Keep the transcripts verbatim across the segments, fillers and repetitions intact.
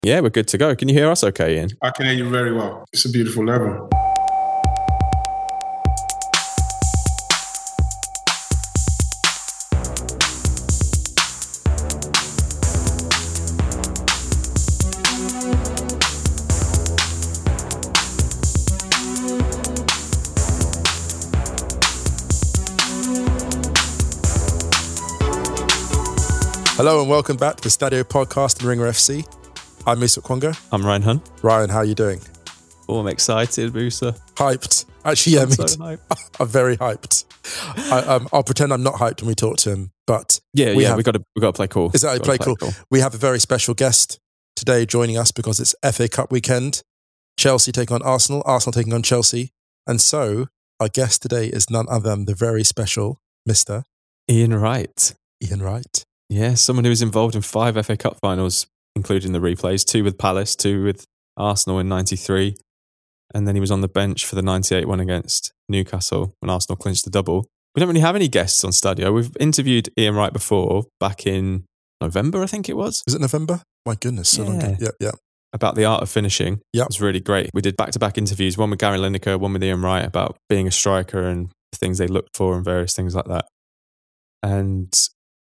Yeah, we're good to go. Can you hear us okay, Ian? I can hear you very well. It's a beautiful level. Hello and welcome back to the Stadio Podcast and Ringer F C. I'm Musa Okwonga. I'm Ryan Hunn. Ryan, how are you doing? Oh, I'm excited, Musa. Hyped. Actually, yeah, I'm me so too. hyped. I'm very hyped. I, um, I'll pretend I'm not hyped when we talk to him, but Yeah, we yeah, have, we got to we got to play cool. Is that Gotta play cool? cool? We have a very special guest today joining us because it's F A Cup weekend. Chelsea taking on Arsenal, Arsenal taking on Chelsea, and so our guest today is none other than the very special Mister Ian Wright. Ian Wright. Yeah, someone who was involved in five F A Cup finals, including the replays, two with Palace, two with Arsenal in ninety-three. And then he was on the bench for the ninety-eight one against Newcastle when Arsenal clinched the double. We don't really have any guests on Stadio. We've interviewed Ian Wright before, back in November, I think it was. Was it November? My goodness, so yeah. long ago. Yeah, yeah. About the art of finishing. Yeah. It was really great. We did back-to-back interviews, one with Gary Lineker, one with Ian Wright, about being a striker and the things they looked for and various things like that. And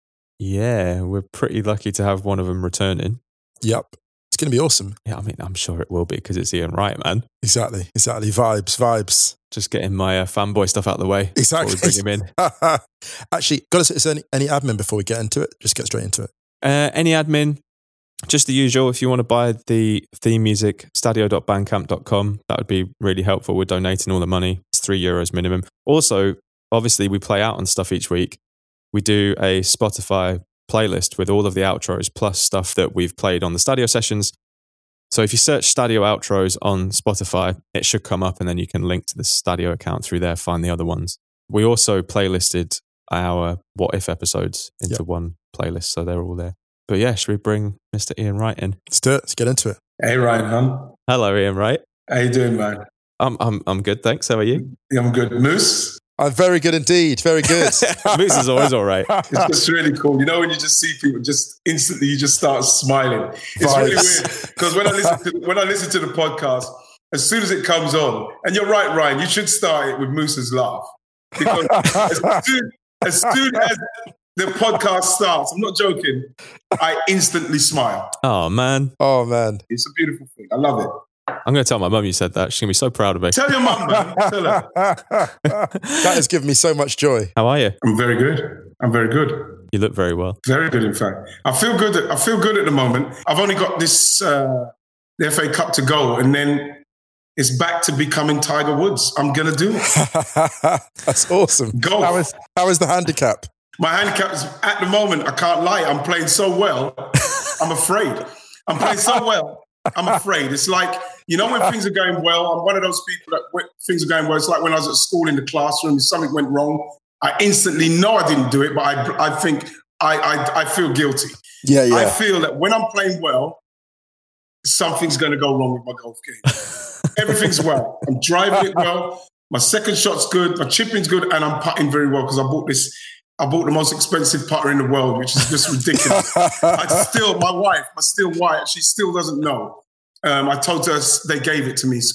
yeah, we're pretty lucky to have one of them returning. Yep. It's going to be awesome. Yeah, I mean, I'm sure it will be because it's Ian Wright, man. Exactly, exactly. Vibes, vibes. Just getting my uh, fanboy stuff out of the way. Exactly. Before we bring him in. Actually, got to say, is there any, any admin before we get into it? Just get straight into it. Uh, any admin, just the usual. If you want to buy the theme music, stadio dot bandcamp dot com, that would be really helpful. We're donating all the money. It's three euros minimum. Also, obviously, we play out on stuff each week. We do a Spotify playlist with all of the outros plus stuff that we've played on the Stadio sessions. So if you search Stadio outros on Spotify, it should come up and then you can link to the Stadio account through there, find the other ones. We also playlisted our What If episodes into yep. one playlist, so they're all there. But yeah, should we bring Mister Ian Wright in? Let's do it. Let's get into it. Hey, Ryan Hunn. Hello, Ian Wright. How you doing, man? I'm I'm I'm good, thanks. How are you? Yeah, I'm good. Moose? I'm very good indeed. Very good. Moose is always all right. It's just really cool. You know, when you just see people, just instantly, you just start smiling. It's Vibes. really weird because when I listen to when I listen to the podcast, as soon as it comes on, and you're right, Ryan, you should start it with Moose's laugh because as, soon, as soon as the podcast starts, I'm not joking, I instantly smile. Oh man. Oh man. It's a beautiful thing. I love it. I'm going to tell my mum you said that. She's going to be so proud of me. Tell your mum, man. Tell her. That has given me so much joy. How are you? I'm very good. I'm very good. You look very well. Very good, in fact. I feel good. At, I feel good at the moment. I've only got this uh, the F A Cup to go, and then it's back to becoming Tiger Woods. I'm going to do it. That's awesome. Golf. How is, how is the handicap? My handicap is, at the moment, I can't lie, I'm playing so well, I'm afraid. I'm playing so well, I'm afraid. It's like, you know, when things are going well, I'm one of those people that when things are going well, it's like when I was at school in the classroom, if something went wrong, I instantly know I didn't do it, but I, I think I, I, I feel guilty. Yeah, yeah. I feel that when I'm playing well, something's going to go wrong with my golf game. Everything's well. I'm driving it well. My second shot's good. My chipping's good. And I'm putting very well because I bought this I bought the most expensive putter in the world, which is just ridiculous. I still, my wife, my still wife, she still doesn't know. Um, I told her they gave it to me.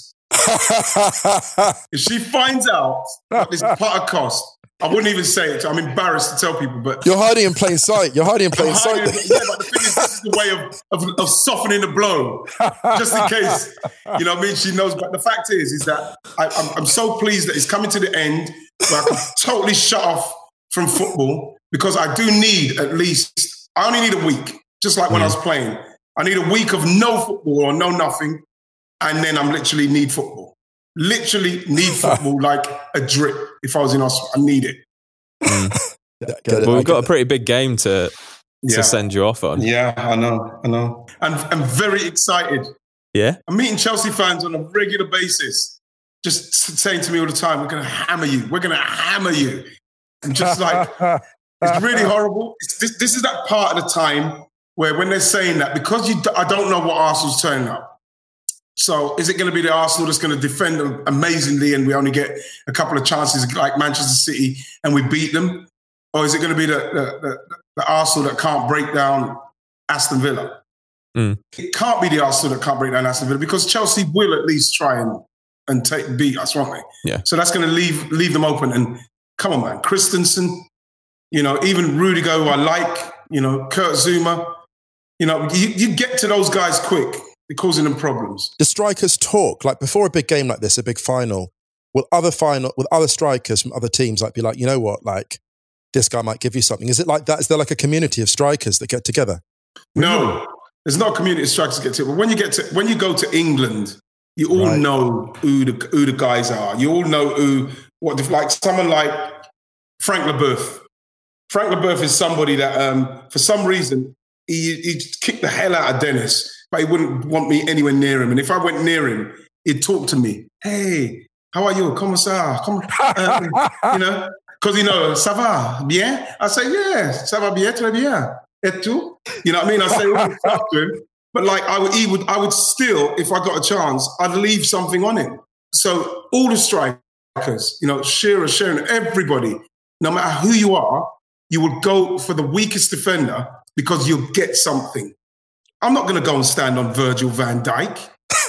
If she finds out what this putter cost, I wouldn't even say it. I'm embarrassed to tell people, but you're hiding in plain sight. You're hiding in plain sight. hiding, yeah, but the thing is, this is the way of, of, of softening the blow, just in case. You know what I mean? She knows. But the fact is, is that I, I'm, I'm so pleased that it's coming to the end where I can totally shut off from football because I do need at least, I only need a week, just like when mm. I was playing. I need a week of no football or no nothing, and then I'm literally need football. Literally need football like a drip. If I was in Australia, I need it. Mm. Yeah, well, we've got a pretty big game to yeah. to send you off on. Yeah, I know, I know. And I'm very excited. Yeah? I'm meeting Chelsea fans on a regular basis, just saying to me all the time, we're going to hammer you. We're going to hammer you. I'm just like, it's really horrible. It's, this, this is that part of the time where when they're saying that, because you, I don't know what Arsenal's turning up. So is it going to be the Arsenal that's going to defend them amazingly and we only get a couple of chances like Manchester City and we beat them? Or is it going to be the, the, the, the Arsenal that can't break down Aston Villa? Mm. It can't be the Arsenal that can't break down Aston Villa because Chelsea will at least try and and take beat us, won't they? Yeah. So that's going to leave leave them open. And come on, man, Christensen, you know, even Rudiger, who I like, you know, Kurt Zuma, you know, you, you get to those guys quick. They're causing them problems. The strikers talk like before a big game like this, a big final. Will other final with other strikers from other teams like be like, you know what, like this guy might give you something? Is it like that? Is there like a community of strikers that get together? No, there's not a community of strikers that get together. But when you get to when you go to England, you all Right. know who the who the guys are. You all know who what the, like someone like Frank Leboeuf. Frank Leboeuf is somebody that um, for some reason he he kicked the hell out of Dennis, but he wouldn't want me anywhere near him. And if I went near him, he'd talk to me. Hey, how are you? Comment ça? Comment, uh, you know, because you know, ça va bien. I say, yeah, ça va bien, très bien. Et tout? You know what I mean? I say all this stuff to him. But like I would, he would, I would still, if I got a chance, I'd leave something on it. So all the strikers, you know, Shearer, Sharon, everybody, no matter who you are, you would go for the weakest defender because you'll get something. I'm not going to go and stand on Virgil van Dijk.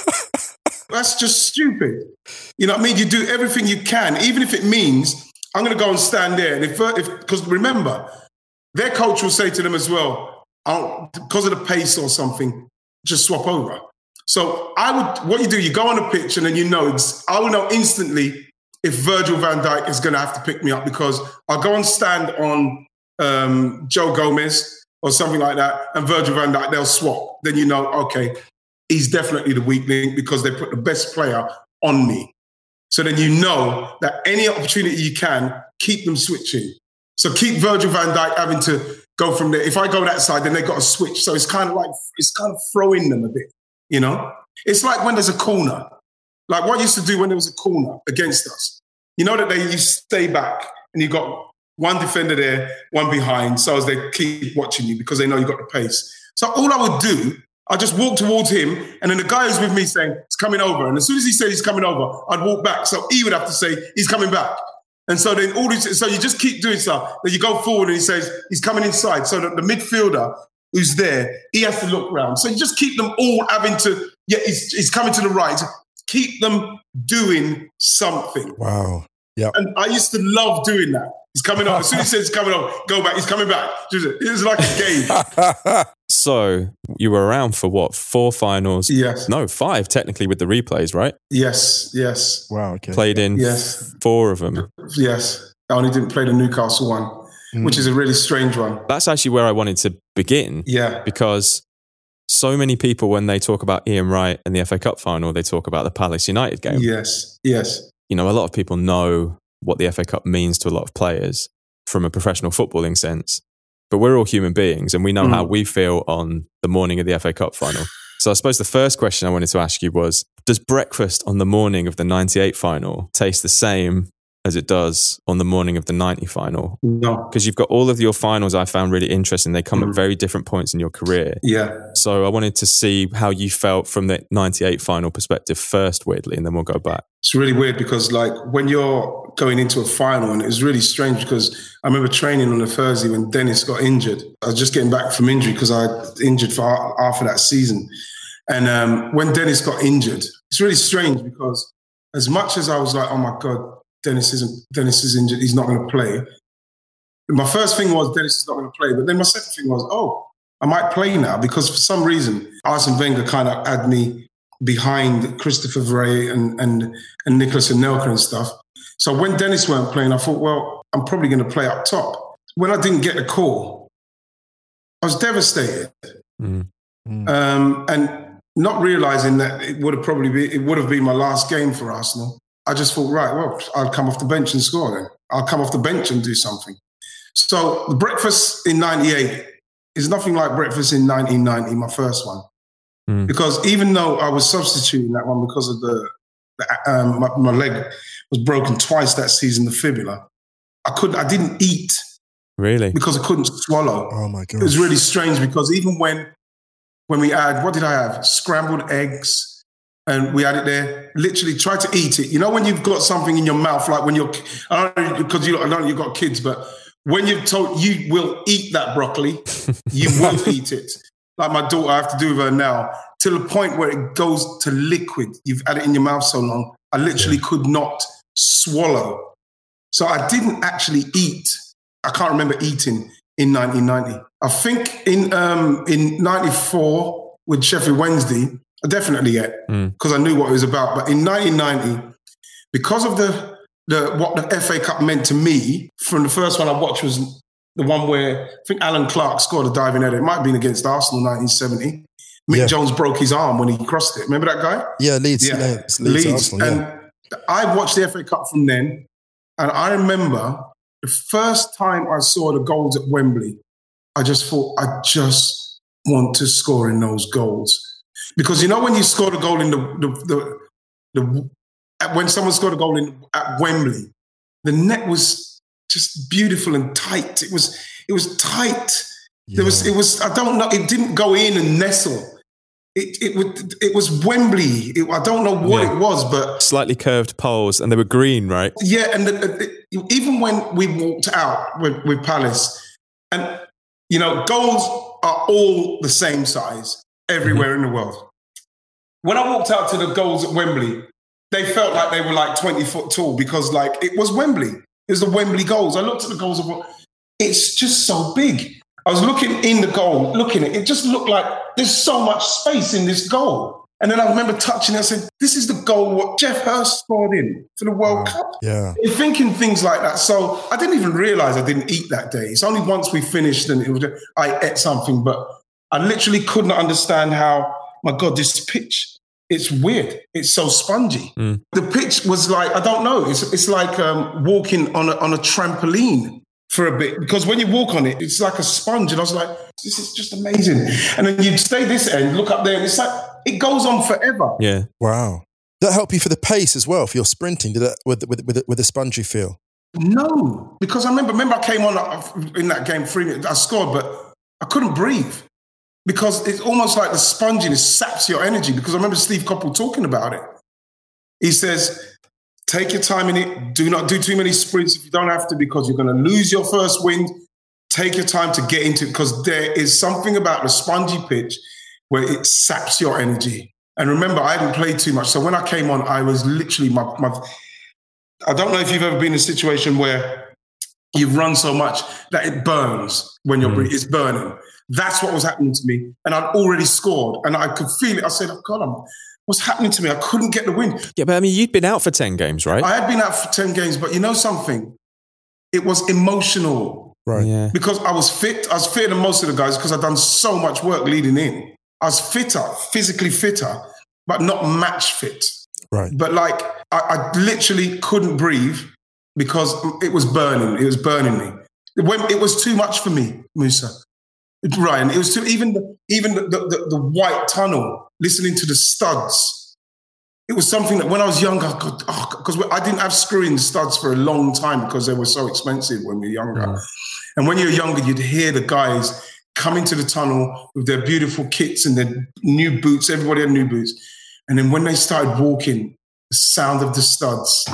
That's just stupid. You know what I mean? You do everything you can, even if it means I'm going to go and stand there. And if, if because remember, their coach will say to them as well, I'll, because of the pace or something, just swap over. So I would, what you do, you go on the pitch and then you know, I will know instantly if Virgil van Dijk is going to have to pick me up because I'll go and stand on um, Joe Gomez or something like that and Virgil van Dijk, they'll swap. Then you know, okay, he's definitely the weak link because they put the best player on me. So then you know that any opportunity you can, keep them switching. So keep Virgil van Dijk having to go from there. If I go that side, then they got to switch. So it's kind of like, it's kind of throwing them a bit, you know? It's like when there's a corner. Like what I used to do when there was a corner against us. You know that they you stay back and you got one defender there, one behind, so as they keep watching you because they know you got the pace. So all I would do, I just walk towards him, and then the guy who's with me saying, it's coming over. And as soon as he said he's coming over, I'd walk back. So he would have to say, he's coming back. And so then all these, so you just keep doing stuff. Then you go forward and he says, he's coming inside. So that the midfielder who's there, he has to look round. So you just keep them all having to, yeah, he's, he's coming to the right. Keep them doing something. Wow. Yeah. And I used to love doing that. He's coming over. As soon as he says he's coming over, go back. He's coming back. It was like a game. So you were around for what? Four finals? Yes. No, five technically with the replays, right? Yes, yes. Wow. Okay. Played in yes. four of them. Yes. I only didn't play the Newcastle one, mm. which is a really strange one. That's actually where I wanted to begin. Yeah. Because so many people, when they talk about Ian Wright and the F A Cup final, they talk about the Palace United game. Yes, yes. You know, a lot of people know what the F A Cup means to a lot of players from a professional footballing sense. But we're all human beings and we know mm. how we feel on the morning of the F A Cup final. So I suppose the first question I wanted to ask you was, does breakfast on the morning of the ninety-eight final taste the same as it does on the morning of the ninety final? No. Because you've got all of your finals I found really interesting. They come mm. at very different points in your career. Yeah. So I wanted to see how you felt from the ninety-eight final perspective first, weirdly, and then we'll go back. It's really weird because like when you're going into a final, and it was really strange because I remember training on a Thursday when Dennis got injured. I was just getting back from injury because I was injured for half of that season. And um, when Dennis got injured, it's really strange because as much as I was like, oh my God, Dennis isn't, Dennis is injured, he's not going to play. My first thing was Dennis is not going to play. But then my second thing was, oh, I might play now because for some reason, Arsene Wenger kind of had me behind Christopher Vray and, and, and Nicolas Anelka and stuff. So when Dennis weren't playing, I thought, well, I'm probably going to play up top. When I didn't get the call, I was devastated. Mm. Mm. Um, and not realizing that it would have probably been, it would have been my last game for Arsenal. I just thought, right, well, I'll come off the bench and score then. I'll come off the bench and do something. So the breakfast in ninety-eight is nothing like breakfast in nineteen ninety, my first one. Mm. Because even though I was substituting that one because of the, the um, my, my leg was broken twice that season, the fibula, I couldn't, I didn't eat. Really? Because I couldn't swallow. Oh my God. It was really strange because even when, when we had, what did I have? Scrambled eggs. And we had it there, literally try to eat it. You know, when you've got something in your mouth, like when you're, I don't know, because you, I don't know you've got kids, but when you've told you will eat that broccoli, you will eat it. like my daughter, I have to do with her now, to the point where it goes to liquid. You've had it in your mouth so long, I literally yeah. could not swallow. So I didn't actually eat. I can't remember eating in nineteen ninety. I think in um, in ninety-four with Sheffield Wednesday, I definitely ate because mm. I knew what it was about. But in nineteen ninety, because of the the what the F A Cup meant to me, from the first one I watched was the one where I think Alan Clark scored a diving header. It might have been against Arsenal in nineteen seventy. Mick yeah. Jones broke his arm when he crossed it. Remember that guy? Yeah, Leeds. Yeah, yeah, Leeds. Leeds. Arsenal, and yeah. I watched the F A Cup from then, and I remember the first time I saw the goals at Wembley, I just thought, I just want to score in those goals. Because you know when you scored a goal in the, the, the, the when someone scored a goal in at Wembley, the net was just beautiful and tight. It was it was tight. Yeah. There was it was I don't know. It didn't go in and nestle. It it would it was Wembley. It, I don't know what yeah. it was, but slightly curved poles, and they were green, right? Yeah, and the, the, even when we walked out with, with Palace, and you know, goals are all the same size everywhere mm-hmm. in the world. When I walked out to the goals at Wembley, they felt like they were like twenty foot tall because, like, it was Wembley. It was the Wembley goals. I looked at the goals of it's just so big. I was looking in the goal, looking at it. It just looked like there's so much space in this goal. And then I remember touching it and said, this is the goal what Jeff Hurst scored in for the World wow. Cup. Yeah. You're thinking things like that. So I didn't even realize I didn't eat that day. It's only once we finished and it was I ate something, but I literally couldn't understand how, my God, this pitch, it's weird. It's so spongy. Mm. The pitch was like, I don't know. It's it's like um, walking on a, on a trampoline for a bit, because when you walk on it, it's like a sponge. And I was like, this is just amazing. And then you stay this end, look up there, and it's like, it goes on forever. Yeah. Wow. Did that help you for the pace as well, for your sprinting? Did that with with with, with the spongy feel? No, because I remember, remember I came on in that game three minutes, I scored, but I couldn't breathe because it's almost like the sponginess saps your energy. Because I remember Steve Coppell talking about it. He says, take your time in it. Do not do too many sprints if you don't have to, because you're going to lose your first wind. Take your time to get into it, because there is something about the spongy pitch where it saps your energy. And remember, I hadn't played too much. So when I came on, I was literally, my, my I don't know if you've ever been in a situation where you've run so much that it burns when you're mm. breathing. It's burning. That's what was happening to me. And I'd already scored and I could feel it. I said, oh God, I'm, what's happening to me? I couldn't get the win. Yeah, but I mean, you'd been out for ten games, right? I had been out for ten games, but you know something? It was emotional. Right. Yeah. Because I was fit. I was fitter than most of the guys because I'd done so much work leading in. I was fitter, physically fitter, but not match fit. Right. But like, I, I literally couldn't breathe because it was burning. It was burning me. It, went, it was too much for me, Musa. Ryan, it was too, even the, even the, the, the white tunnel, listening to the studs. It was something that when I was younger, because oh, I didn't have screw-in studs for a long time because they were so expensive when we were younger. Mm. And when you're younger, you'd hear the guys come into the tunnel with their beautiful kits and their new boots. Everybody had new boots. And then when they started walking, the sound of the studs,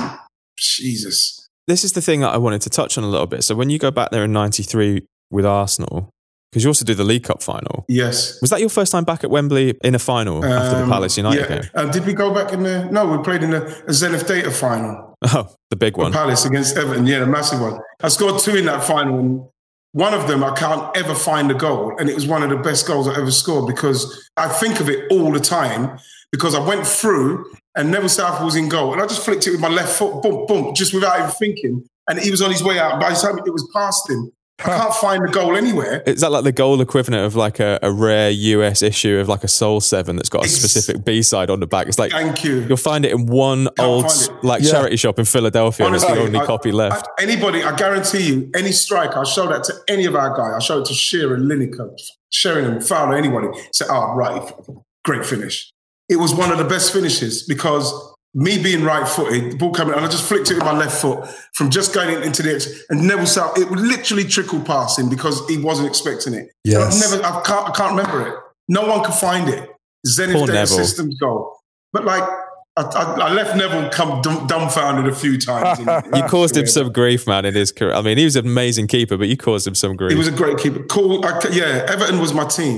Jesus. This is the thing that I wanted to touch on a little bit. So when you go back there in ninety-three with Arsenal, because you also did the League Cup final. Yes. Was that your first time back at Wembley in a final um, after the Palace United yeah. game? Uh, did we go back in the... No, we played in a, a Zenith Data final. Oh, the big one. Palace against Everton. Yeah, the massive one. I scored two in that final. And one of them, I can't ever find a goal. And it was one of the best goals I ever scored because I think of it all the time because I went through and Neville Southall was in goal. And I just flicked it with my left foot, boom, boom, just without even thinking. And he was on his way out. By the time it was past him, I can't find the goal anywhere. Is that like the goal equivalent of like a, a rare U S issue of like a Soul seven that's got a specific B-side on the back? It's like, thank you. You'll find it in one can't old like yeah. charity shop in Philadelphia. Honestly, and it's the only I, copy left. I, anybody, I guarantee you, any striker, I'll show that to any of our guys. I'll show it to Shearer, Lineker, Sheringham, Fowler, anybody. Say, oh, right, great finish. It was one of the best finishes because me being right-footed, the ball coming, and I just flicked it with my left foot from just going into the X, and Neville South, it would literally trickle past him because he wasn't expecting it. Yes. I've never, I can't, I can't remember it. No one can find it. Zenith Data Systems goal. But like, I, I, I left Neville come dumb, dumbfounded a few times. In, in you caused him some grief, man, in his career. I mean, he was an amazing keeper, but you caused him some grief. He was a great keeper. Cool. I, yeah, Everton was my team.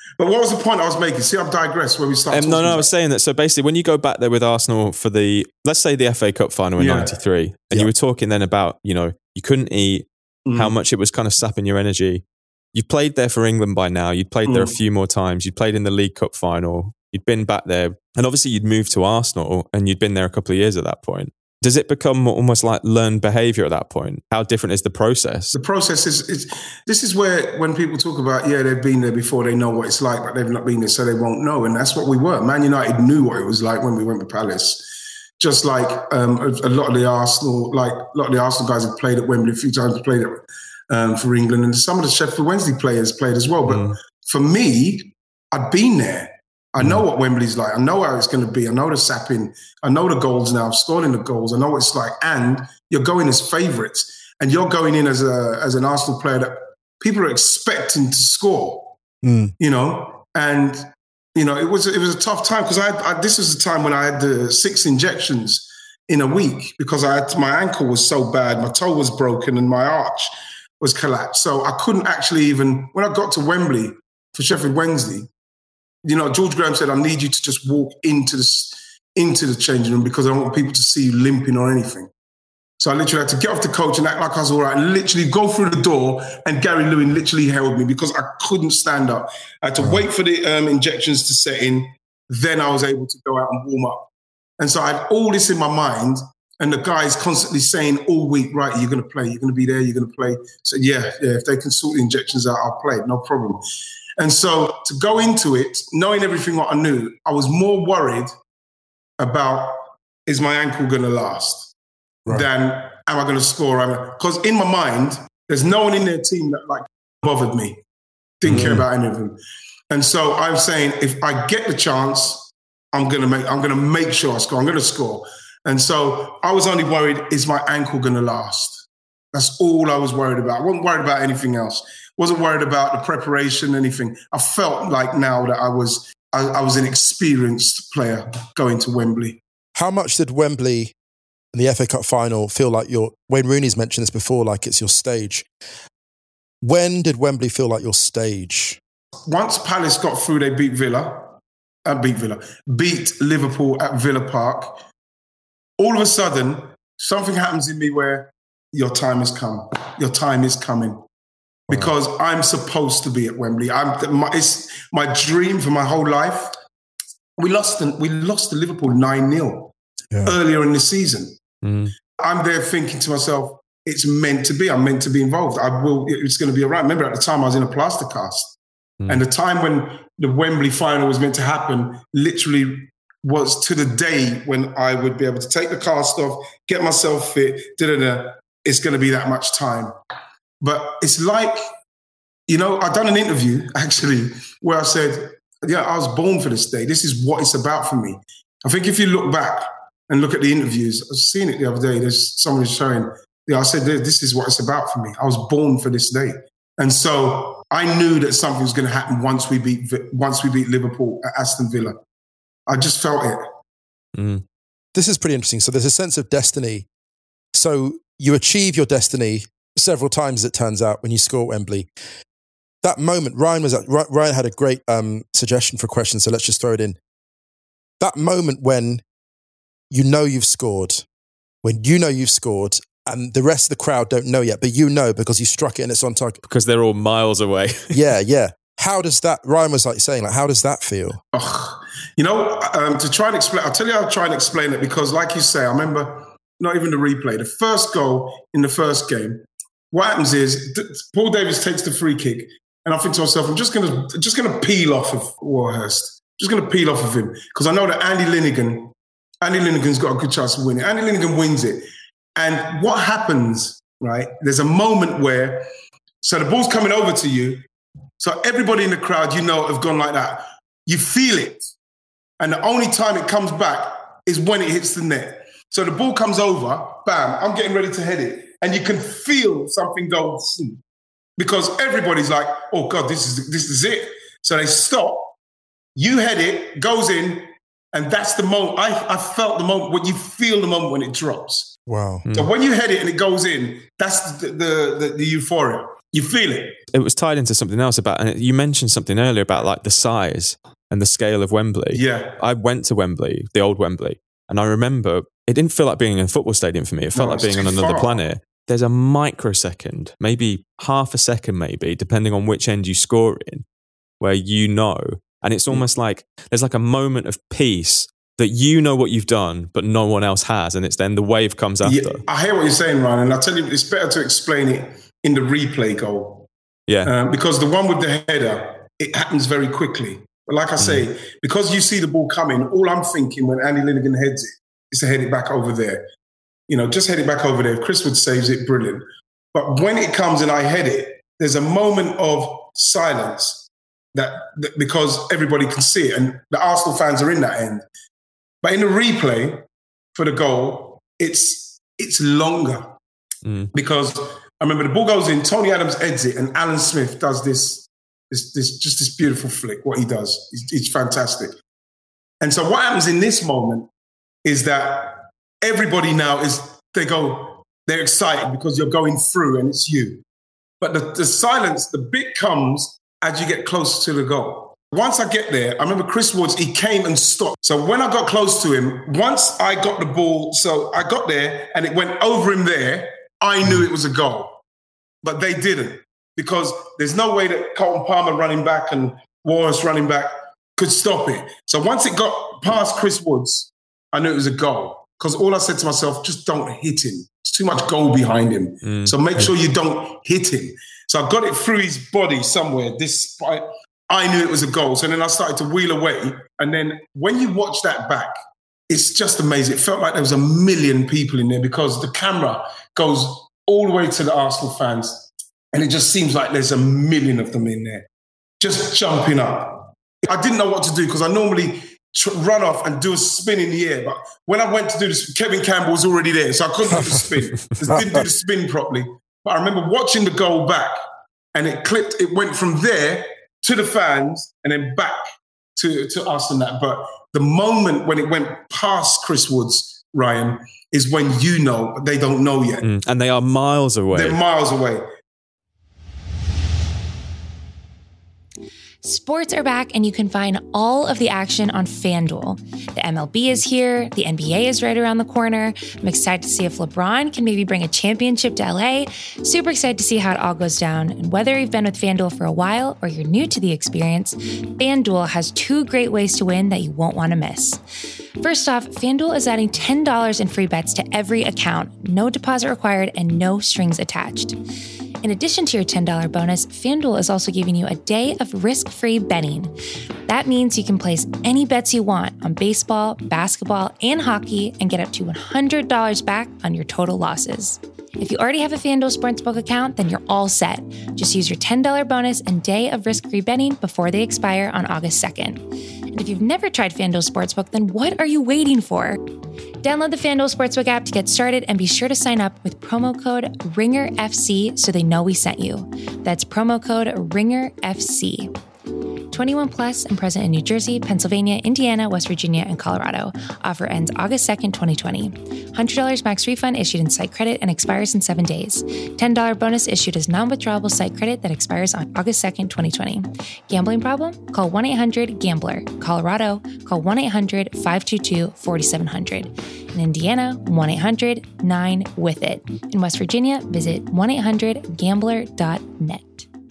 But what was the point I was making? See, I've digressed where we started. Um, no, no, I was saying that. So basically, when you go back there with Arsenal for the, let's say the F A Cup final in Yeah. ninety-three, and Yeah. you were talking then about, you know, you couldn't eat, Mm. how much it was kind of sapping your energy. You played there for England by now. You'd played there a Mm. few more times. You'd played in the League Cup final. You'd been back there. And obviously, you'd moved to Arsenal and you'd been there a couple of years at that point. Does it become almost like learned behaviour at that point? How different is the process? The process is, is, this is where when people talk about, yeah, they've been there before, they know what it's like, but they've not been there, so they won't know. And that's what we were. Man United knew what it was like when we went to Palace. Just like um, a, a lot of the Arsenal, like a lot of the Arsenal guys have played at Wembley a few times, played it um, for England, and some of the Sheffield Wednesday players played as well. But Mm. for me, I'd been there. I know what Wembley's like. I know how it's going to be. I know the sapping. I know the goals now. I've scored in the goals. I know what it's like. And you're going as favourites. And you're going in as a as an Arsenal player that people are expecting to score, Mm. you know? And, you know, it was it was a tough time because I, I this was the time when I had the six injections in a week because I had, my ankle was so bad. My toe was broken and my arch was collapsed. So I couldn't actually even, when I got to Wembley for Sheffield Wednesday, you know, George Graham said, I need you to just walk into the, into the changing room because I don't want people to see you limping or anything. So I literally had to get off the coach and act like I was all right and literally go through the door, and Gary Lewin literally held me because I couldn't stand up. I had to wait for the um, injections to set in. Then I was able to go out and warm up. And so I had all this in my mind, and the guys constantly saying all week, right, you're going to play, you're going to be there, you're going to play. So yeah, yeah, if they can sort the injections out, I'll play, no problem. And so to go into it, knowing everything what I knew, I was more worried about, is my ankle going to last? Right. Than am I going to score? Because in my mind, there's no one in their team that like bothered me, didn't mm. care about any of them. And so I'm saying, if I get the chance, I'm going to make, I'm going to make sure I score. I'm going to score. And so I was only worried, is my ankle going to last? That's all I was worried about. I wasn't worried about anything else. Wasn't worried about the preparation, anything. I felt like now that I was, I, I was an experienced player going to Wembley. How much did Wembley and the F A Cup final feel like your, Wayne Rooney's mentioned this before, like it's your stage. When did Wembley feel like your stage? Once Palace got through, they beat Villa, uh, beat Villa, beat Liverpool at Villa Park. All of a sudden, something happens in me where your time has come. Your time is coming. Because wow. I'm supposed to be at Wembley. I'm, my, it's my dream for my whole life. We lost, we lost to Liverpool nine nil yeah. earlier in the season. Mm. I'm there thinking to myself, it's meant to be. I'm meant to be involved. I will. It's going to be all right. Remember, at the time, I was in a plaster cast. Mm. And the time when the Wembley final was meant to happen literally was to the day when I would be able to take the cast off, get myself fit, da-da-da. It's going to be that much time. But it's like, you know, I've done an interview, actually, where I said, yeah, I was born for this day. This is what it's about for me. I think if you look back and look at the interviews, I was seeing it the other day, there's someone showing, yeah, I said, this is what it's about for me. I was born for this day. And so I knew that something was going to happen once we beat once we beat Liverpool at Aston Villa. I just felt it. Mm. This is pretty interesting. So there's a sense of destiny. So you achieve your destiny several times, it turns out, when you score at Wembley. That moment, Ryan was at, Ryan had a great um, suggestion for a question, so let's just throw it in. That moment when you know you've scored, when you know you've scored, and the rest of the crowd don't know yet, but you know because you struck it and it's on target. Because they're all miles away. yeah, yeah. How does that, Ryan was like saying, like, how does that feel? Oh, you know, um, to try and explain, I'll tell you, I'll try and explain it because like you say, I remember not even the replay, the first goal in the first game, what happens is Paul Davis takes the free kick and I think to myself, I'm just going to just going to peel off of Warhurst, just going to peel off of him because I know that Andy Linnigan, Andy Linnigan's got a good chance of winning. Andy Linnigan wins it. And what happens, right, there's a moment where, so the ball's coming over to you, so everybody in the crowd, you know, have gone like that. You feel it. And the only time it comes back is when it hits the net. So the ball comes over, bam, I'm getting ready to head it. And you can feel something go, because everybody's like, oh God, this is this is it. So they stop, you head it, goes in, and that's the moment. I, I felt the moment, when you feel the moment when it drops. Wow. So mm. when you head it and it goes in, that's the, the, the, the euphoria. You feel it. It was tied into something else about, and you mentioned something earlier about like the size and the scale of Wembley. Yeah. I went to Wembley, the old Wembley, and I remember it didn't feel like being in a football stadium for me. It felt No, like being it's on too another far. planet. There's a microsecond, maybe half a second, maybe, depending on which end you score in, where you know. And it's almost like there's like a moment of peace that you know what you've done, but no one else has. And it's then the wave comes after. Yeah, I hear what you're saying, Ryan, and I tell you, it's better to explain it in the replay goal. Yeah. Um, because the one with the header, it happens very quickly. But like I say, mm. because you see the ball coming, all I'm thinking when Andy Linnigan heads it is to head it back over there. You know, just head it back over there. If Chris Wood saves it, brilliant. But when it comes and I head it, there's a moment of silence that, that because everybody can see it, and the Arsenal fans are in that end. But in the replay for the goal, it's it's longer mm. because I remember the ball goes in, Tony Adams heads it, and Alan Smith does this, this, this just this beautiful flick. What he does, it's, it's fantastic. And so what happens in this moment is that everybody now is they go they're excited because you're going through and it's you. But the, the silence, the bit comes as you get closer to the goal. Once I get there, I remember Chris Woods, he came and stopped. So when I got close to him, once I got the ball, so I got there and it went over him there, I knew it was a goal. But they didn't, because there's no way that Colton Palmer running back and Wallace running back could stop it. So once it got past Chris Woods, I knew it was a goal. Because all I said to myself, just don't hit him. There's too much goal behind him. Mm. So make sure you don't hit him. So I got it through his body somewhere, despite... I knew it was a goal. So then I started to wheel away. And then when you watch that back, it's just amazing. It felt like there was a million people in there because the camera goes all the way to the Arsenal fans. And it just seems like there's a million of them in there, just jumping up. I didn't know what to do because I normally tr- run off and do a spin in the air. But when I went to do this, Kevin Campbell was already there. So I couldn't do the spin. I didn't do the spin properly. But I remember watching the goal back and it clipped. It went from there to the fans and then back to, to us and that. But the moment when it went past Chris Woods, Ryan, is when you know, but they don't know yet. Mm, and they are miles away. They're miles away. Sports are back and you can find all of the action on FanDuel. The M L B is here. The N B A is right around the corner. I'm excited to see if LeBron can maybe bring a championship to L A. Super excited to see how it all goes down. And whether you've been with FanDuel for a while or you're new to the experience, FanDuel has two great ways to win that you won't want to miss. First off, FanDuel is adding ten dollars in free bets to every account. No deposit required and no strings attached. In addition to your ten dollars bonus, FanDuel is also giving you a day of risk-free betting. That means you can place any bets you want on baseball, basketball, and hockey and get up to one hundred dollars back on your total losses. If you already have a FanDuel Sportsbook account, then you're all set. Just use your ten dollars bonus and day of risk-free betting before they expire on August second. And if you've never tried FanDuel Sportsbook, then what are you waiting for? Download the FanDuel Sportsbook app to get started and be sure to sign up with promo code RINGERFC so they know we sent you. That's promo code RINGERFC. twenty-one plus and present in New Jersey, Pennsylvania, Indiana, West Virginia, and Colorado. Offer ends August second, twenty twenty. one hundred dollars max refund issued in site credit and expires in seven days. ten dollars bonus issued as non-withdrawable site credit that expires on August second, twenty twenty. Gambling problem? Call one eight hundred gambler. Colorado, call one eight hundred five two two four seven zero zero. In Indiana, one eight hundred nine with it. In West Virginia, visit one eight hundred gambler dot net.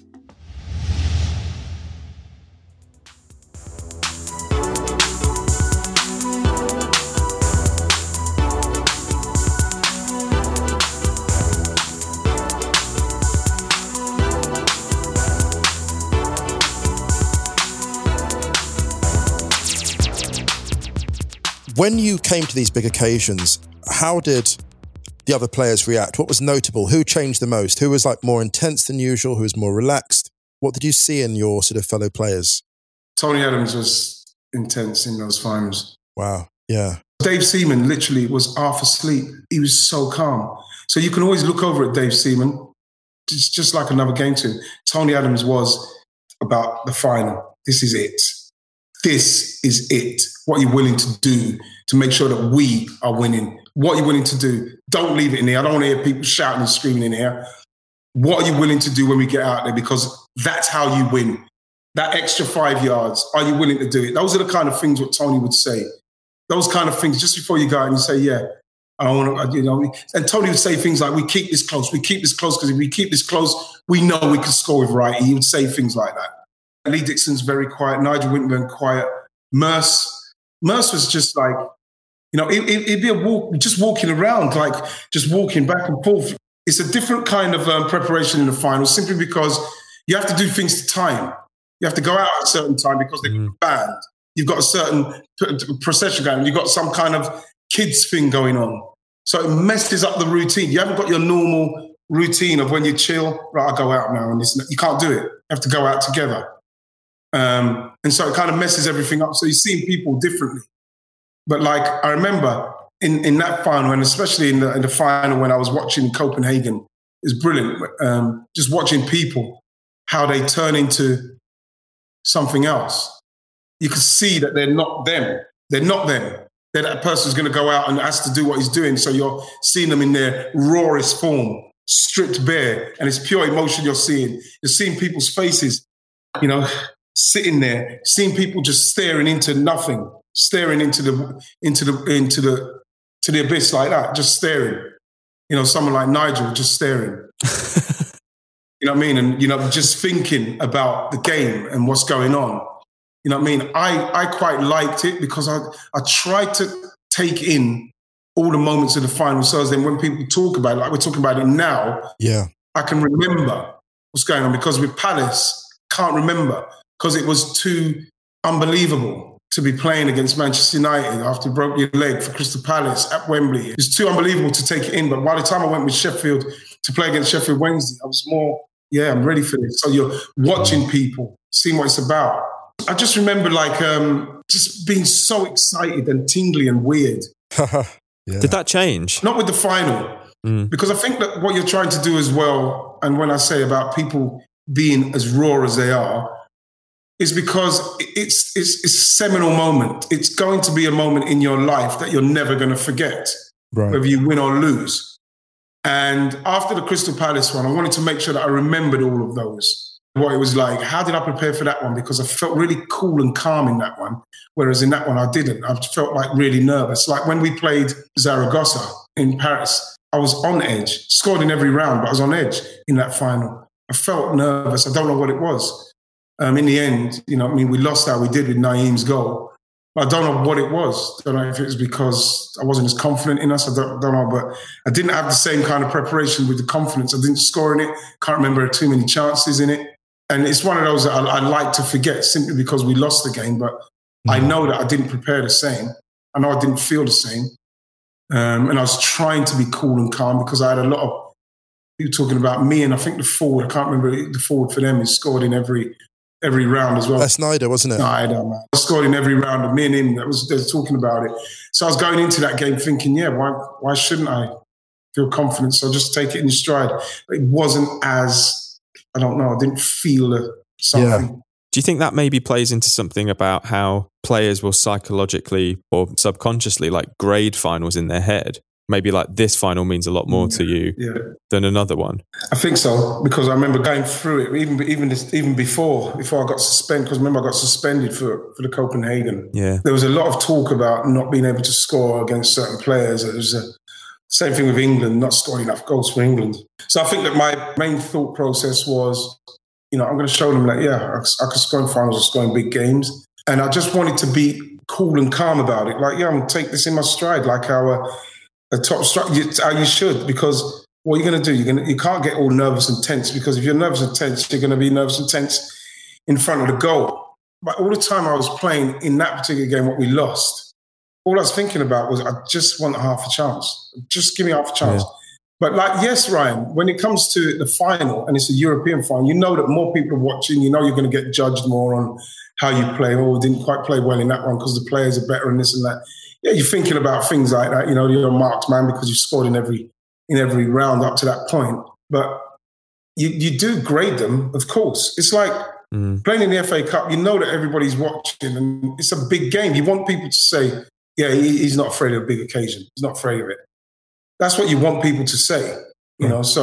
When you came to these big occasions, how did the other players react? What was notable? Who changed the most? Who was like more intense than usual? Who was more relaxed? What did you see in your sort of fellow players? Tony Adams was intense in those finals. Wow. Yeah. Dave Seaman literally was half asleep. He was so calm. So you can always look over at Dave Seaman. It's just like another game to him. Tony Adams was about the final. This is it. This is it. What you're willing to do to make sure that we are winning. What you're willing to do. Don't leave it in there. I don't want to hear people shouting and screaming in here. what are you willing to do when we get out there? Because that's how you win. That extra five yards, are you willing to do it? Those are the kind of things what Tony would say. Those kind of things, just before you go out and you say, yeah, I don't want to, you know. And Tony would say things like, we keep this close, we keep this close, because if we keep this close, we know we can score with Wrighty. He would say things like that. Lee Dixon's very quiet. Nigel Winterburn, quiet. Merce, Merce was just like, you know, it, it, it'd be a walk, just walking around, like just walking back and forth. It's a different kind of um, preparation in the final, simply because you have to do things to time. You have to go out at a certain time because they're mm. banned. You've got a certain procession going on. You've got some kind of kids thing going on. So it messes up the routine. You haven't got your normal routine of when you chill, right, I'll go out now. And you can't do it. You have to go out together. Um, and so it kind of messes everything up. So you're seeing people differently. But like, I remember in, in that final, and especially in the, in the final when I was watching Copenhagen, it's brilliant. Um, just watching people, how they turn into something else. You can see that they're not them. They're not them. That that person's going to go out and has to do what he's doing. So you're seeing them in their rawest form, stripped bare, and it's pure emotion you're seeing. You're seeing people's faces, you know, sitting there, seeing people just staring into nothing, staring into the into the into the to the abyss like that, just staring. You know, someone like Nigel just staring. You know what I mean? And, you know, just thinking about the game and what's going on. You know what I mean? I, I quite liked it because I, I tried to take in all the moments of the final. So then when people talk about it, like we're talking about it now, yeah, I can remember what's going on. Because with Palace, can't remember because it was too unbelievable to be playing against Manchester United after you broke your leg for Crystal Palace at Wembley. It was too unbelievable to take it in. But by the time I went with Sheffield to play against Sheffield Wednesday, I was more, yeah, I'm ready for this. So you're watching people, seeing what it's about. I just remember like um, just being so excited and tingly and weird. yeah. Did that change? Not with the final. Mm. Because I think that what you're trying to do as well, and when I say about people being as raw as they are, is because it's, it's, it's a seminal moment. It's going to be a moment in your life that you're never going to forget, right, whether you win or lose. And after the Crystal Palace one, I wanted to make sure that I remembered all of those. What it was like, how did I prepare for that one? Because I felt really cool and calm in that one, whereas in that one I didn't. I felt like really nervous. Like when we played Zaragoza in Paris, I was on edge, scored in every round, but I was on edge in that final. I felt nervous. I don't know what it was. Um, in the end, you know, I mean, we lost how we did with Naeem's goal. I don't know what it was. I don't know if it was because I wasn't as confident in us. I don't, don't know, but I didn't have the same kind of preparation with the confidence. I didn't score in it. Can't remember too many chances in it. And it's one of those that I, I like to forget simply because we lost the game. But mm-hmm. I know that I didn't prepare the same. I know I didn't feel the same. Um, and I was trying to be cool and calm because I had a lot of people talking about me. And I think the forward, I can't remember the forward for them, is scored in every every round as well. That's Snyder, wasn't it? Snyder, man. I scored in every round of me and him. That was, they were talking about it. So I was going into that game thinking, yeah, why why shouldn't I feel confident? So just take it in your stride. It wasn't as, I don't know, I didn't feel uh, something. Yeah. Do you think that maybe plays into something about how players will psychologically or subconsciously like grade finals in their head? Maybe like this final means a lot more to you yeah. than another one. I think so, because I remember going through it even even this, even before before I got suspended. Because remember I got suspended for, for the Copenhagen. Yeah, there was a lot of talk about not being able to score against certain players. It was the same thing with England, not scoring enough goals for England. So I think that my main thought process was, you know, I'm going to show them that yeah, I, I could score in finals or score in big games, and I just wanted to be cool and calm about it. Like yeah, I'm going to take this in my stride, like our. A top strike, how you should, because what you're going to do, you're going to, you can't get all nervous and tense, because if you're nervous and tense, you're going to be nervous and tense in front of the goal. But all the time I was playing in that particular game, what we lost, all I was thinking about was I just want half a chance. Just give me half a chance. Yeah. But like, yes, Ryan, when it comes to the final, and it's a European final, you know that more people are watching, you know you're going to get judged more on how you play. Oh, didn't quite play well in that one because the players are better and this and that. Yeah, you're thinking about things like that. You know, you're a marked man because you've scored in every in every round up to that point. But you, you do grade them, of course. It's like mm. playing in the F A Cup. You know that everybody's watching, and it's a big game. You want people to say, yeah, he, he's not afraid of a big occasion. He's not afraid of it. That's what you want people to say, you know. So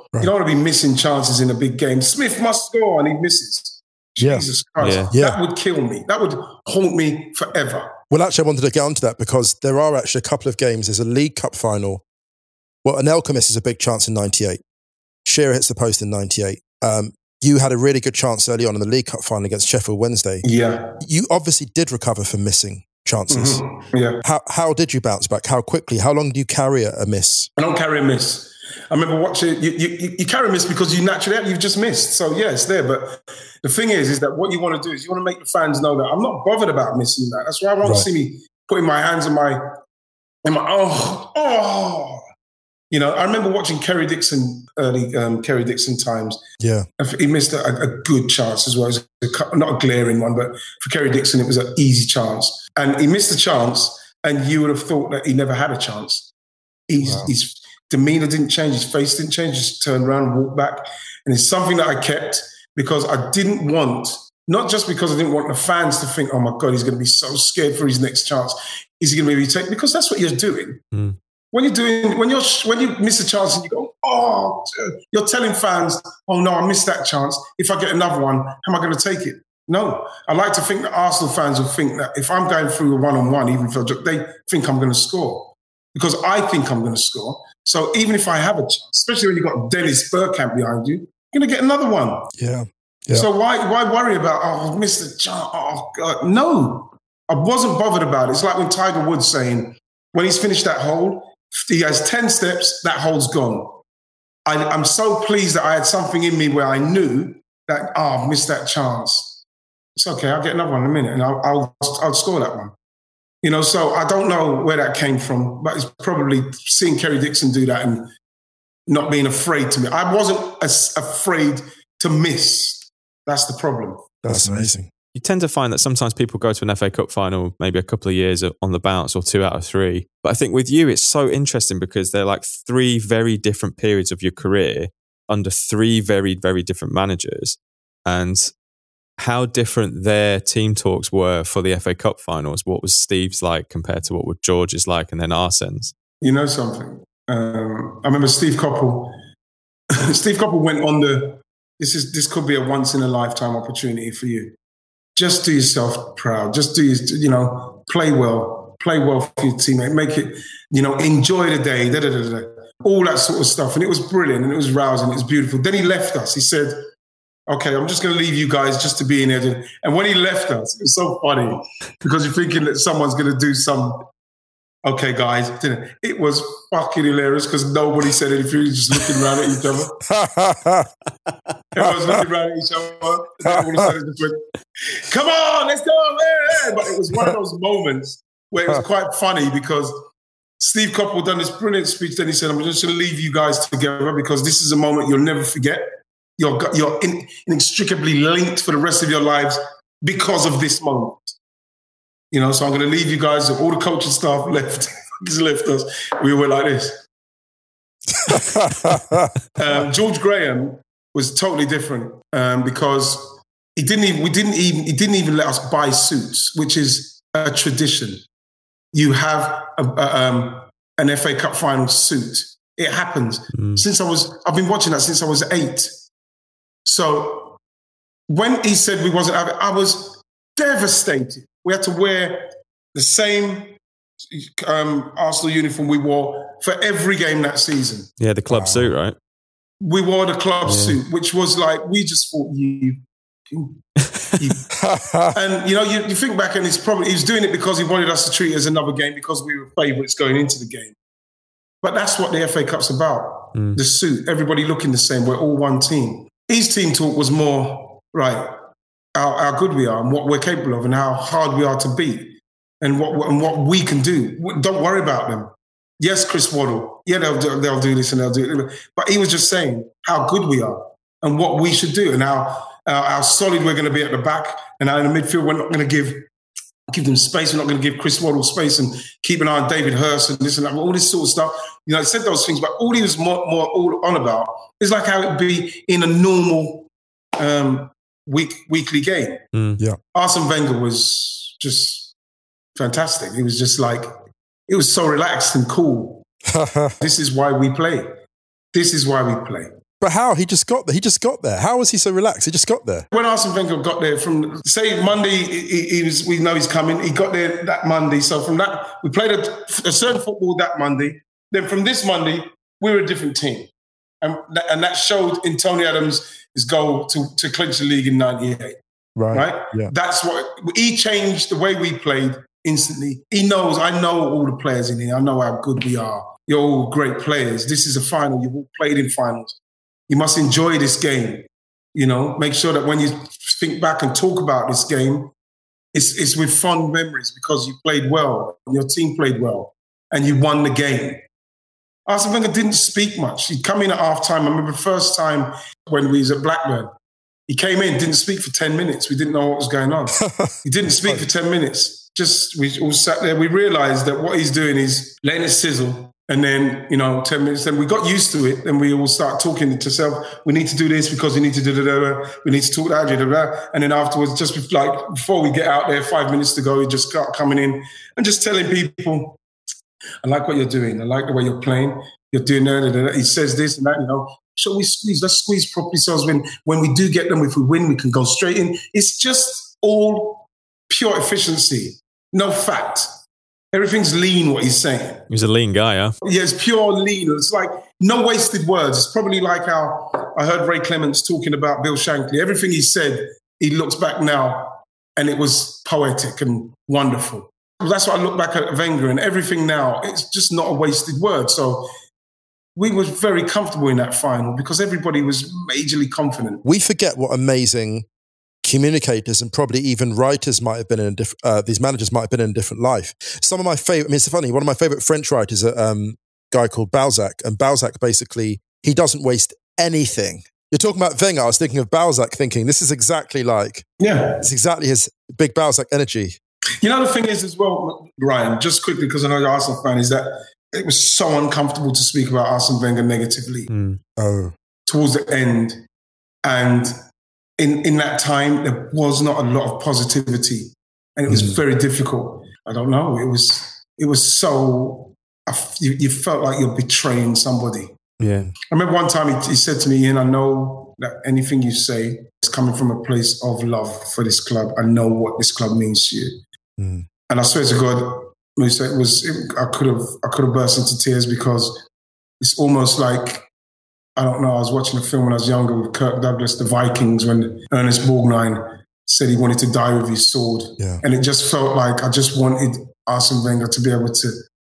Right. You don't want to be missing chances in a big game. Smith must score and he misses. Yeah. Jesus Christ. Yeah. Yeah. That would kill me. That would haunt me forever. Well, actually, I wanted to get onto that because there are actually a couple of games. There's a League Cup final. Well, Anelka misses a big chance in ninety-eight. Shearer hits the post in ninety-eight. Um, you had a really good chance early on in the League Cup final against Sheffield Wednesday. Yeah. You obviously did recover from missing chances. Mm-hmm. Yeah. How how did you bounce back? How quickly? How long do you carry a, a miss? I don't carry a miss. I remember watching, you, you, you carry a miss because you naturally, you've just missed. So yeah, it's there. But the thing is, is that what you want to do is you want to make the fans know that I'm not bothered about missing that. That's why I won't Right. see me putting my hands in my, in my, oh, oh. You know, I remember watching Kerry Dixon, early um, Kerry Dixon times. Yeah. He missed a, a good chance as well. It was a, not a glaring one, but for Kerry Dixon, it was an easy chance. And he missed a chance, and you would have thought that he never had a chance. He's, Wow. His demeanour didn't change, his face didn't change, just turned around, walked back. And it's something that I kept because I didn't want, not just because I didn't want the fans to think, oh my God, he's going to be so scared for his next chance. Is he going to maybe take, because that's what you're doing. Mm. When you're doing, when you're, when you miss a chance and you go, oh, you're telling fans, oh no, I missed that chance. If I get another one, how am I going to take it? No, I like to think that Arsenal fans will think that if I'm going through a one-on-one, even if they think I'm going to score, because I think I'm going to score. So even if I have a chance, especially when you've got Dennis Bergkamp behind you, you're going to get another one. Yeah. Yeah. So why why worry about, oh, I missed a chance? Oh, God. No, I wasn't bothered about it. It's like when Tiger Woods saying, when he's finished that hole, he has ten steps, that hole's gone. I, I'm so pleased that I had something in me where I knew that, oh, I've missed that chance. It's okay, I'll get another one in a minute and I'll, I'll, I'll score that one. You know, so I don't know where that came from, but it's probably seeing Kerry Dixon do that and not being afraid to miss. I wasn't as afraid to miss. That's the problem. That's amazing. You tend to find that sometimes people go to an F A Cup final maybe a couple of years on the bounce or two out of three. But I think with you, it's so interesting because they're like three very different periods of your career under three very, very different managers. And how different their team talks were for the F A Cup finals. What was Steve's like compared to what was George's like and then Arsene's? You know something? Um, I remember Steve Coppell. Steve Coppell went on the, this is this could be a once in a lifetime opportunity for you. Just do yourself proud. Just do, you know, play well. Play well for your teammate. Make it, you know, enjoy the day. Da, da, da, da. All that sort of stuff. And it was brilliant and it was rousing. It was beautiful. Then he left us. He said, okay, I'm just going to leave you guys just to be in there. And when he left us, it was so funny because you're thinking that someone's going to do some, okay, guys. It was fucking hilarious because nobody said anything. Just looking around at each other. Everyone's looking around at each other. And all of a sudden just went, come on, let's go. Yeah. But it was one of those moments where it was quite funny because Steve Coppell done this brilliant speech. Then he said, I'm just going to leave you guys together because this is a moment you'll never forget. You're, you're in, inextricably linked for the rest of your lives because of this moment. You know, so I'm going to leave you guys. All the coaching staff left. He's left us. We were like this. um, George Graham was totally different um, because he didn't even. We didn't even. He didn't even let us buy suits, which is a tradition. You have a, a, um, an F A Cup final suit. It happens. Mm. Since I was, I've been watching that since I was eight. So when he said we wasn't having, I was devastated. We had to wear the same um, Arsenal uniform we wore for every game that season. Yeah, the club wow. suit, right? We wore the club yeah. suit, which was like, we just thought you... you and, you know, you, you think back and it's probably, he was doing it because he wanted us to treat it as another game because we were favourites going into the game. But that's what the F A Cup's about. Mm. The suit, everybody looking the same. We're all one team. His team talk was more, right, how, how good we are and what we're capable of and how hard we are to beat and what and what we can do. Don't worry about them. Yes, Chris Waddle. Yeah, they'll do, they'll do this and they'll do it. But he was just saying how good we are and what we should do and how, uh, how solid we're going to be at the back and how in the midfield we're not going to give give them space. We're not going to give Chris Waddle space and keep an eye on David Hurst and this and that, all this sort of stuff. You know, he said those things, but all he was more, more all on about is like how it'd be in a normal um, week weekly game. Mm, yeah, Arsene Wenger was just fantastic. He was just like, it was so relaxed and cool. This is why we play. This is why we play. But how? He just got there. He just got there. How was he so relaxed? He just got there. When Arsene Wenger got there from, say, Monday, he, he was, we know he's coming. He got there that Monday. So from that, we played a, a certain football that Monday. Then from this Monday, we were a different team. And that, and that showed in Tony Adams' his goal to, to clinch the league in ninety-eight. Right. Right? Yeah. That's what, he changed the way we played instantly. He knows, I know all the players in here. I know how good we are. You're all great players. This is a final. You've all played in finals. You must enjoy this game. You know, make sure that when you think back and talk about this game, it's, it's with fond memories because you played well, your team played well, and you won the game. Arsene Wenger didn't speak much. He'd come in at half-time. I remember the first time when we was at Blackburn, he came in, didn't speak for ten minutes. We didn't know what was going on. He didn't speak for ten minutes. Just, we all sat there. We realised that what he's doing is letting it sizzle. And then, you know, ten minutes, then we got used to it. Then we all start talking to ourselves. We need to do this because we need to do da, da, da, da. We need to talk that, da, da, da. And then afterwards, just like before we get out there, five minutes to go, we just start coming in and just telling people, I like what you're doing. I like the way you're playing. You're doing that, da, da, da. He says this and that, you know. Shall we squeeze? Let's squeeze properly so as when, when we do get them, if we win, we can go straight in. It's just all pure efficiency. No fat. Everything's lean, what he's saying. He's a lean guy, huh? Yeah, it's pure lean. It's like no wasted words. It's probably like how I heard Ray Clements talking about Bill Shankly. Everything he said, he looks back now and it was poetic and wonderful. That's why I look back at Wenger and everything now. It's just not a wasted word. So we were very comfortable in that final because everybody was majorly confident. We forget what amazing communicators and probably even writers might have been in a different, uh, these managers might have been in a different life. Some of my favorite, I mean, it's funny, one of my favorite French writers, a um, guy called Balzac, and Balzac basically, he doesn't waste anything. You're talking about Wenger, I was thinking of Balzac thinking, this is exactly like, yeah, it's exactly his big Balzac energy. You know, the thing is as well, Ryan, just quickly, because I know you're an Arsenal fan, is that it was so uncomfortable to speak about Arsene Wenger negatively mm. oh. towards the end. And In, in that time, there was not a lot of positivity, and it was mm. very difficult. I don't know. It was it was so you, you felt like you're betraying somebody. Yeah. I remember one time he, he said to me, "Ian, I know that anything you say is coming from a place of love for this club. I know what this club means to you." Mm. And I swear to God, it was it, I could have I could have burst into tears because it's almost like. I don't know, I was watching a film when I was younger with Kirk Douglas, The Vikings, when Ernest Borgnine said he wanted to die with his sword. Yeah. And it just felt like I just wanted Arsene Wenger to be able to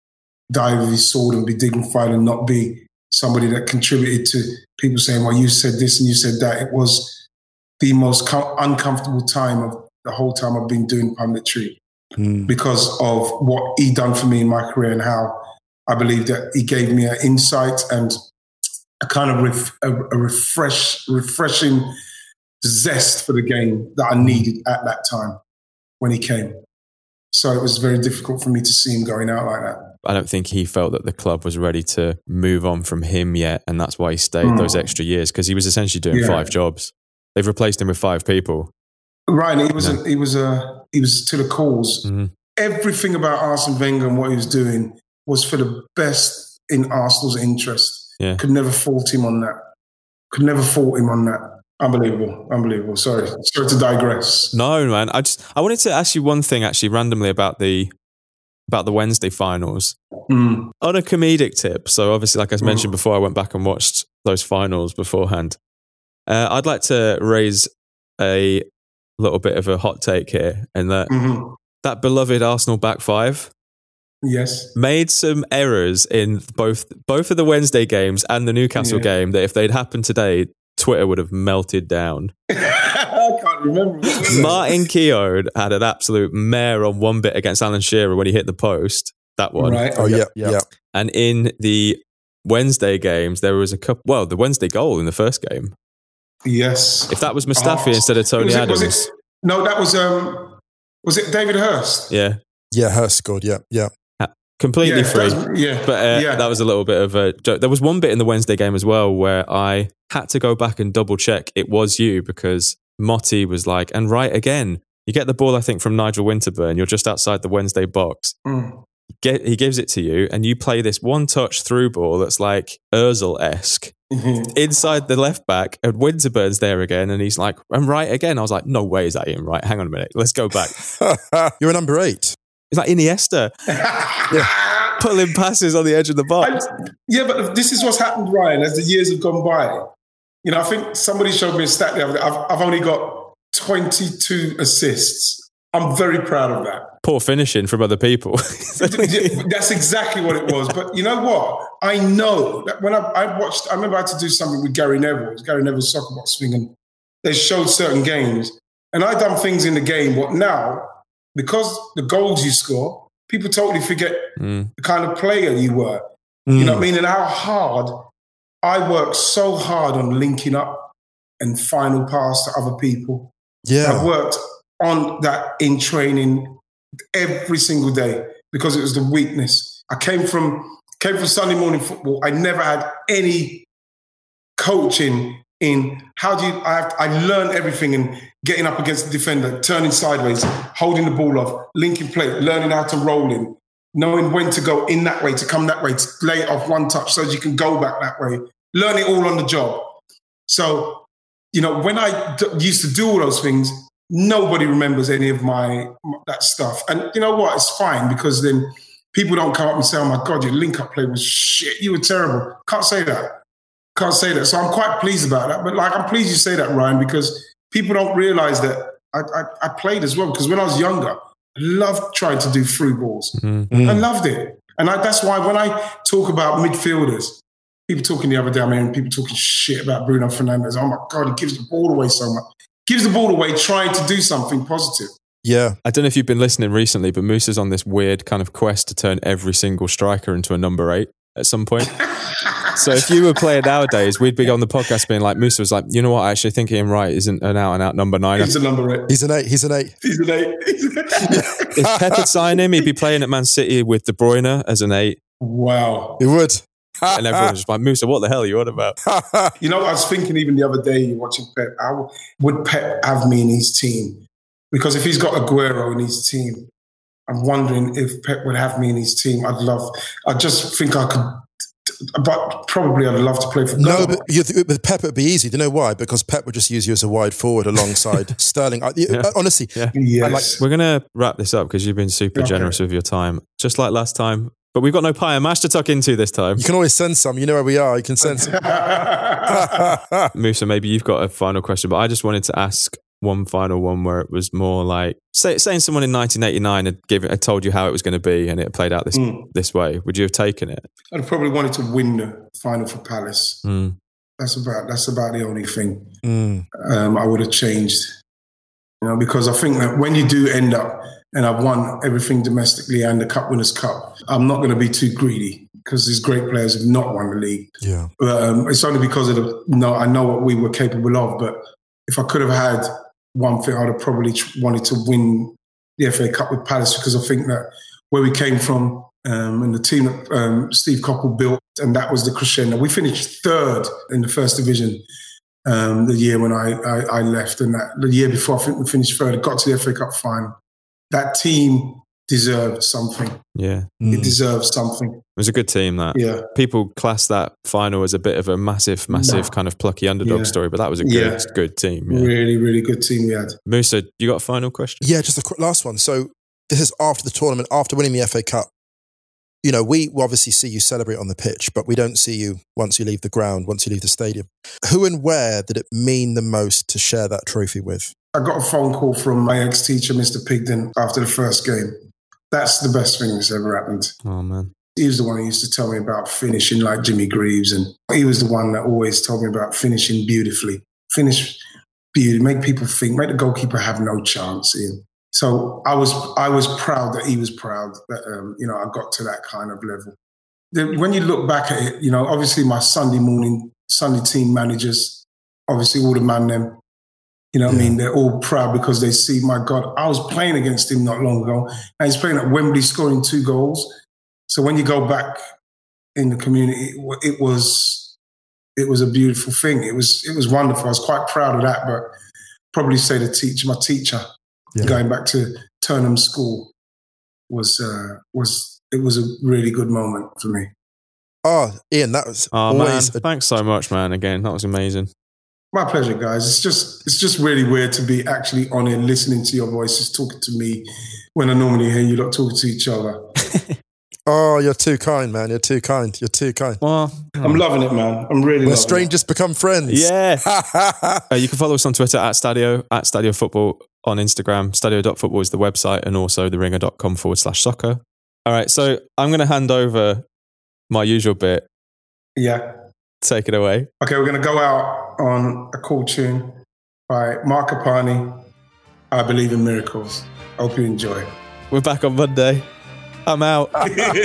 die with his sword and be dignified and not be somebody that contributed to people saying, well, you said this and you said that. It was the most com- uncomfortable time of the whole time I've been doing punditry mm. because of what he done for me in my career and how I believe that he gave me an insight and a kind of ref, a, a refresh, refreshing zest for the game that I needed at that time when he came. So it was very difficult for me to see him going out like that. I don't think he felt that the club was ready to move on from him yet, and that's why he stayed mm. those extra years, because he was essentially doing yeah. five jobs. They've replaced him with five people. Right, he was yeah. a, he was a, he was to the cause. Mm-hmm. Everything about Arsene Wenger and what he was doing was for the best in Arsenal's interest. Yeah. Could never fault him on that. Could never fault him on that. Unbelievable. Unbelievable. Sorry. Sorry to digress. No, man. I just I wanted to ask you one thing actually randomly about the about the Wednesday finals. Mm. On a comedic tip. So obviously, like I mentioned mm. before, I went back and watched those finals beforehand. Uh, I'd like to raise a little bit of a hot take here, and that mm-hmm. that beloved Arsenal back five. Yes. Made some errors in both both of the Wednesday games and the Newcastle yeah. game that if they'd happened today, Twitter would have melted down. I can't remember. Martin Keown had an absolute mare on one bit against Alan Shearer when he hit the post. That one. Right. Oh, yeah, yeah. yeah. And in the Wednesday games, there was a couple, well, the Wednesday goal in the first game. Yes. If that was Mustafi oh. instead of Tony was it, Adams. Was it, no, that was, um, was it David Hurst? Yeah. Yeah, Hurst scored, yeah, yeah. Completely yeah, free. Was, yeah, but uh, yeah. that was a little bit of a joke. There was one bit in the Wednesday game as well where I had to go back and double check it was you because Motti was like, and right again, you get the ball, I think, from Nigel Winterburn. You're just outside the Wednesday box. Mm. Get, he gives it to you and you play this one touch through ball that's like Ozil-esque Mm-hmm. inside the left back, and Winterburn's there again, and he's like, I'm right again. I was like, no way is that Ian Wright. Hang on a minute. Let's go back. You're a number eight. It's like Iniesta. Yeah. Pulling passes on the edge of the box. I, yeah, but this is what's happened, Ryan, as the years have gone by. You know, I think somebody showed me a stat the other day. I've, I've only got twenty-two assists. I'm very proud of that. Poor finishing from other people. That's exactly what it was. But you know what? I know that when I, I watched, I remember I had to do something with Gary Neville. It was Gary Neville's soccer box thing, and they showed certain games. And I done things in the game, but now, because the goals you score, people totally forget mm. the kind of player you were. Mm. You know what I mean? And how hard I worked so hard on linking up and final pass to other people. Yeah. I worked on that in training every single day because it was the weakness. I came from came from Sunday morning football. I never had any coaching in how do you. I have, I learned everything in getting up against the defender, turning sideways, holding the ball off, linking play, learning how to roll in, knowing when to go in that way, to come that way, to lay it off one touch so that you can go back that way. Learn it all on the job. So, you know, when I d- used to do all those things, nobody remembers any of my that stuff. And you know what? It's fine because then people don't come up and say, oh my God, your link-up play was shit. You were terrible. Can't say that. Can't say that. So I'm quite pleased about that. But like, I'm pleased you say that, Ryan, because people don't realize that I, I, I played as well. Because when I was younger, I loved trying to do through balls. Mm-hmm. I loved it. And I, that's why when I talk about midfielders, people talking the other day, I mean, people talking shit about Bruno Fernandes. Oh my God, he gives the ball away so much. Gives the ball away trying to do something positive. Yeah. I don't know if you've been listening recently, but Musa's on this weird kind of quest to turn every single striker into a number eight at some point. So if you were playing nowadays, we'd be on the podcast being like, Musa was like, you know what, I actually think Ian Wright isn't an out-and-out number nine. He's a number eight. He's an eight. He's an eight. He's an eight. If Pep had signed him, he'd be playing at Man City with De Bruyne as an eight. Wow. He would. And everyone was just like, Musa, what the hell are you on about? You know, I was thinking even the other day, watching Pep, how would Pep have me in his team? Because if he's got Aguero in his team, I'm wondering if Pep would have me in his team. I'd love, I just think I could, but probably I'd love to play for No, but you, with Pep, it'd be easy. Do you know why? Because Pep would just use you as a wide forward alongside Sterling. I, Yeah. Honestly. Yeah. Yes. Like, we're going to wrap this up because you've been super Okay. generous with your time. Just like last time. But we've got no pie and mash to tuck into this time. You can always send some. You know where we are. You can send some. Musa, maybe you've got a final question, but I just wanted to ask one final one where it was more like, say, saying someone in nineteen eighty-nine had, given, had told you how it was going to be and it played out this mm. this way. Would you have taken it? I'd probably wanted to win the final for Palace. Mm. That's about that's about the only thing Mm. um, I would have changed. You know, because I think that when you do end up and I've won everything domestically and the Cup Winners' Cup, I'm not going to be too greedy because these great players have not won the league. Yeah, um, it's only because of the no. I know what we were capable of, but if I could have had one thing, I'd have probably wanted to win the F A Cup with Palace because I think that where we came from um, and the team that um, Steve Coppell built, and that was the crescendo. We finished third in the first division. Um, the year when I, I, I left, and that the year before, I think we finished third, got to the F A Cup final. That team deserved something. Yeah. Mm. It Mm. deserved something. It was a good team, that. Yeah. People class that final as a bit of a massive, massive No. kind of plucky underdog Yeah. story, but that was a good, Yeah. good team. Yeah. Really, really good team we had. Musa, you got a final question? Yeah, just a quick last one. So this is after the tournament, after winning the F A Cup. You know, we obviously see you celebrate on the pitch, but we don't see you once you leave the ground, once you leave the stadium. Who and where did it mean the most to share that trophy with? I got a phone call from my ex-teacher, Mister Pigden, after the first game. That's the best thing that's ever happened. Oh, man. He was the one who used to tell me about finishing like Jimmy Greaves, and he was the one that always told me about finishing beautifully. Finish beauty, make people think, make the goalkeeper have no chance, Ian. So I was I was proud that he was proud that, um, you know, I got to that kind of level. Then when you look back at it, you know, obviously my Sunday morning, Sunday team managers, obviously all the man them, you know what yeah. I mean? They're all proud because they see, my God, I was playing against him not long ago, and he's playing at Wembley scoring two goals. So when you go back in the community, it was it was a beautiful thing. It was it was wonderful. I was quite proud of that, but probably say the teacher, my teacher, yeah. going back to Turnham School was uh, was it was a really good moment for me. Oh, Ian, that was Oh, always man. a Thanks so much, man. Again, that was amazing. My pleasure, guys. It's just it's just really weird to be actually on here listening to your voices talking to me when I normally hear you lot talking to each other. Oh, you're too kind, man. You're too kind. You're too kind. Well, I'm loving it, man. I'm really Where loving strangers become friends. yeah. uh, you can follow us on Twitter at Stadio, at Stadio Football, on Instagram. Stadio dot football is the website, and also the ringer dot com forward slash soccer. All right, so I'm going to hand over my usual bit. it. Yeah. Take it away. Okay, we're going to go out on a cool tune by Mark Capani, I Believe in Miracles. Hope you enjoy. We're back on Monday. I'm out. They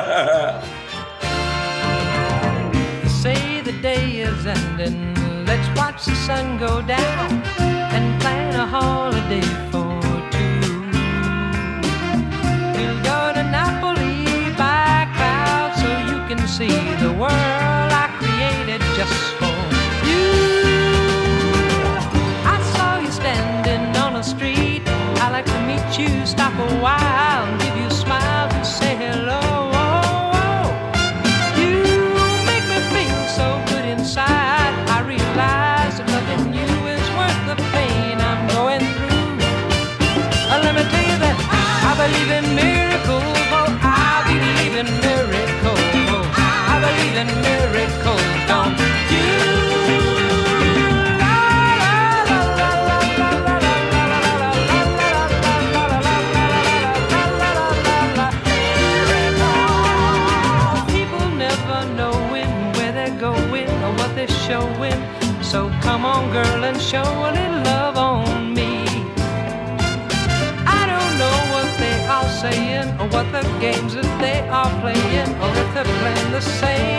say the day is ending. Let's watch the sun go down and plan a holiday for two. We'll go to Napoli by cloud so you can see the world I created just for you. I saw you standing on the street. I like to meet you, stop a while and give you a smile to say hello. You make me feel so good inside. I realize that loving you is worth the pain I'm going through. Uh, let me tell you that I believe in miracles. Oh, I believe in miracles. I believe in miracles, don't you? Showing, so come on girl and show a little love on me. I don't know what they are saying or what the games that they are playing or if they're playing the same